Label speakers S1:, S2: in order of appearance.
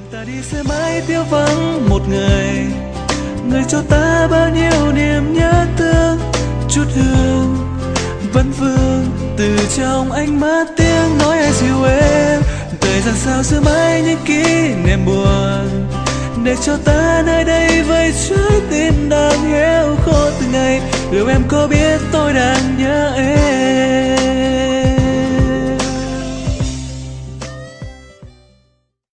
S1: ta đi sẽ mãi thiếu vắng một người, người cho ta bao nhiêu niềm nhớ thương. Chút hương vẫn vương từ trong ánh mắt, tiếng nói ai dịu êm. Thời gian sao giữ mãi những kỷ niệm buồn, để cho ta nơi đây với trái tim đang héo khô từng ngày. Liệu em có biết tôi đang nhớ em?